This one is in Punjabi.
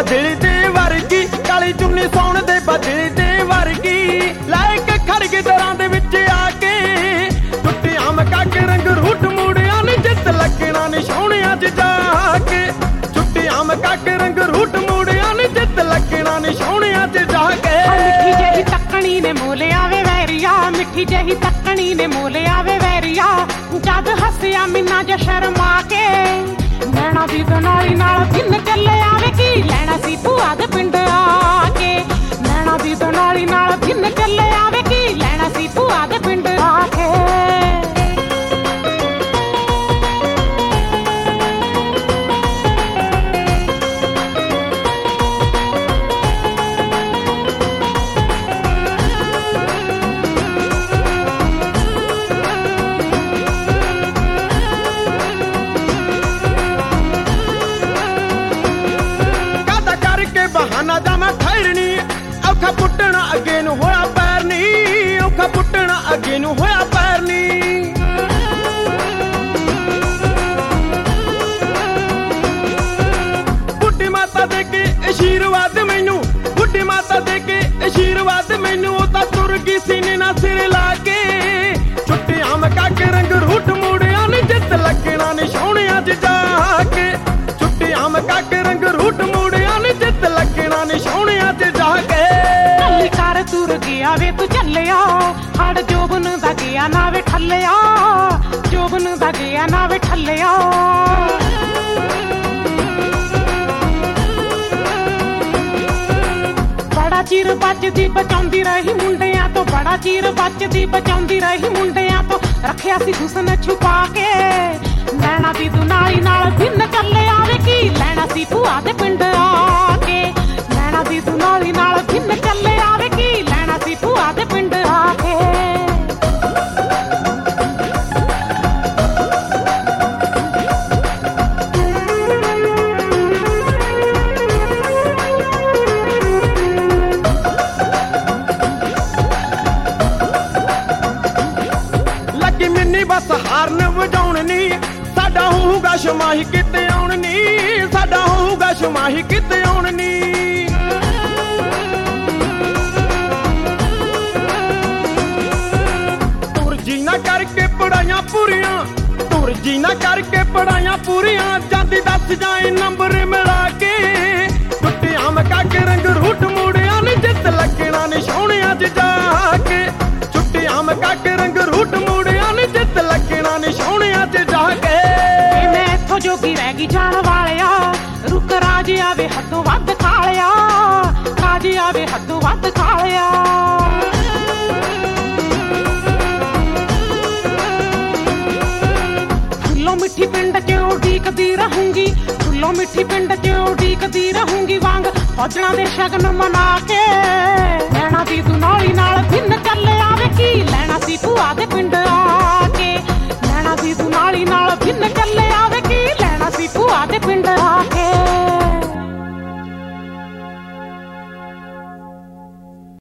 ਬਦਲੀ ਦੇ ਵਰਗੀ, ਕਾਲੀ ਚੁੰਨੀ ਸੌਣ ਦੇ ਬਦਲੀ ਦੇ ਵਰਗੀ, ਲੈ ਕੇ ਖੜ ਗਏ ਦਰਾਂ ਦੇ ਵਿੱਚ ਆ ਕੇ। ਟੁੱਟਿਆ ਮਕਾ ਕੇ ਰੰਗ ਰੂਟ ਮੂੜਿਆਂ ਨੇ ਜਿੱਤ ਲੱਗਣਾ ਨੀ ਸੋਹਣਿਆਂ 'ਚ ਜਾ ਕੇ। ਟੁੱਟਿਆ ਮਕਾ ਕੇ ਰੰਗ ਰੂਟ ਮੂੜਿਆਂ ਨੇ ਜਿੱਤ ਲੱਗਣਾ ਨੀ ਸੋਹਣਿਆਂ 'ਚ ਜਾ ਕੇ। ਮਿੱਠੀ ਜਿਹੀ ਤੱਕਣੀ ਨੇ ਮੋਲਿਆ ਵੇ ਵੈਰੀਆ, ਮਿੱਠੀ ਜਿਹੀ ਤੱਕਣੀ ਨੇ ਮੋਲਿਆ ਵੇ ਵੈਰੀਆ, ਜਦ ਹੱਸਿਆ ਮਿੰਨਾ ਜਿਹਾ ਸ਼ਰਮਾ ਕੇ। ਨੈਣਾ ਦੀ ਦਨਾਲੀ ਨਾਲ ਦਿਨ ਚੱਲੇ ਆਵੇ, ਕੀ ਲੈਣਾ ਸੀ ਭੂਆ ਦੇ ਪਿੰਡ ਆ ਕੇ। ਨੈਣਾ ਦੀ ਦਨਾਲੀ ਨਾਲ ਦਿਨ ਚੱਲੇ ਆਵੇ, ਕੀ ਲੈਣਾ ਸੀ ਭੂਆ ਦੇ ਪਿੰਡ ਆ ਕੇ। ਬਹਾਨਾ ਦਾ ਮੈਂ ਠਹਿਰਨੀ, ਔਖਾ ਪੁੱਟਣਾ ਅੱਗੇ ਨੂੰ ਹੋਇਆ ਪੈਰ ਨੀ, ਔਖਾ ਪੁੱਟਣਾ ਅੱਗੇ ਨੂੰ ਹੋਇਆ ਪੈਰ ਨੀ। ਬੁੱਢੀ ਮਾਤਾ ਦੇ ਕੇ ਅਸ਼ੀਰਵਾਦ ਮੈਨੂੰ, ਬੁੱਢੀ ਮਾਤਾ ਦੇ ਕੇ ਅਸ਼ੀਰਵਾਦ ਮੈਨੂੰ, ਉਹ ਤਾਂ ਤੁਰ ਗਈ ਸੀਨੇ ਨਾਲ ਸਿਰ ਲਾ ਕੇ। ਛੁੱਟੀਆਂ ਮਕਾ ਕੇ ਰੰਗ ਰੂਟ ਮੂੜਿਆਂ ਨੇ ਜਿੱਤ ਲੱਗਣਾ ਨੀ ਸੋਹਣਿਆਂ 'ਚ ਜਾ ਕੇ। ਛੁੱਟੀਆਂ ਮਕਾ ਕੇ ਰੰਗ ਰੂਟ ਮੂੜਿਆਂ ਨੇ ਜਿੱਤ ਲੱਗਣਾ ਨੀ ਸੋਹਣਿਆਂ 'ਚ ਜਾ ਕੇ। ਚੱਲੀ ਕਰ ਤੁਰ ਗਿਆ ਵੇ ਤੂੰ ਚੱਲਿਆ, ਹੜ ਜੋਬਨ ਦਾ ਗਿਆ ਨਾ ਵੇ ਠੱਲਿਆ, ਜੋਬਨ ਦਾ ਗਿਆ ਨਾ ਵੇ ਠੱਲਿਆ। ਬੜਾ ਚਿਰ ਬਚਦੀ ਬਚਾਉਂਦੀ ਰਹੀ ਮੁੰਡਿਆਂ ਤੋਂ, ਬੜਾ ਚਿਰ ਬਚਦੀ ਬਚਾਉਂਦੀ ਰਹੀ ਮੁੰਡਿਆਂ ਤੋਂ, ਰੱਖਿਆ ਸੀ ਹੁਸਨ ਛੁਪਾ ਕੇ। ਨੈਣਾ ਦੀ ਦੁਨਾਲੀ ਨਾਲ ਦਿਨ ਚੱਲੇ ਆਵੇ, ਕੀ ਲੈਣਾ ਸੀ ਭੂਆ ਦੇ ਪਿੰਡ ਆ ਕੇ। ਨੈਣਾ ਦੀ ਦੁਨਾਲੀ ਨਾਲ ਦਿਨ ਚੱਲੇ ਆਵੇ, ਕੀ ਲੈਣਾ ਸੀ ਭੂਆ ਦੇ ਪਿੰਡ ਆ ਕੇ। ਲੱਗੀ ਮਿੰਨੀ ਬਸ ਹਾਰਨ ਵਜਾਉਣ ਨੀ, ਸਾਡਾ ਹੋਊਗਾ ਸ਼ਮਾਹੀ ਕਿਤੇ ਆਉਣ ਨੀ, ਸਾਡਾ ਹੋਊਗਾ ਸ਼ਮਾਹੀ ਕਿਤੇ ਆਉਣ ਨੀ। ਤੁਰ ਜੀ ਨਾ ਕਰਕੇ ਪੜਾਈਆਂ ਪੂਰੀਆਂ, ਤੁਰ ਜੀ ਨਾ ਕਰਕੇ ਪੜਾਈਆਂ ਪੂਰੀਆਂ, ਜਾਂਦੀ ਦੱਸ ਜਾਏ ਨੰਬਰ ਮਿਲਾ ਕੇ। ਟੁੱਟਿਆ ਮਕਾ ਕੇ ਰੰਗ ਰੂਟ ਮੂੜਿਆਂ ਨੇ ਜਿੱਤ ਲੱਗਣਾ ਨੀ ਸੋਹਣਿਆਂ 'ਚ ਜਾ ਕੇ। ਟੁੱਟਿਆ ਮਕਾ ਕੇ ਰੰਗ ਰੂਟ ਮੂੜਿਆਂ ਨੇ ਜਿੱਤ ਲੱਗਣਾ ਨੀ ਸੋਹਣਿਆਂ 'ਚ ਜਾ ਕੇ। ਮੈਂ ਇੱਥੋਂ ਜੋਗੀ ਰਹਿ ਗਈ ਜਾਣ ਵਾਲਿਆ, ਰੁਕ ਰਾਜ ਆਵੇ ਹੱਦੋਂ ਵੱਧ ਖਾਲਿਆ, ਰਾਜ ਆਵੇ ਹੱਦੋਂ ਵੱਧ ਖਾਲਿਆ। ਫੁੱਲੋਂ ਮਿੱਠੀ ਪਿੰਡ 'ਚ ਉਡੀਕਦੀ ਰਹੂੰਗੀ, ਫੁੱਲੋਂ ਮਿੱਠੀ ਪਿੰਡ 'ਚ ਉਡੀਕਦੀ ਰਹੂੰਗੀ, ਵਾਂਗ ਫੌਜਣਾ ਦੇ ਸ਼ਗਨ ਮਨਾ ਕੇ। ਨੈਣਾ ਦੀ ਦੁਨਾਲੀ ਨਾਲ ਦਿਨ ਚੱਲੇ ਆਵੇ,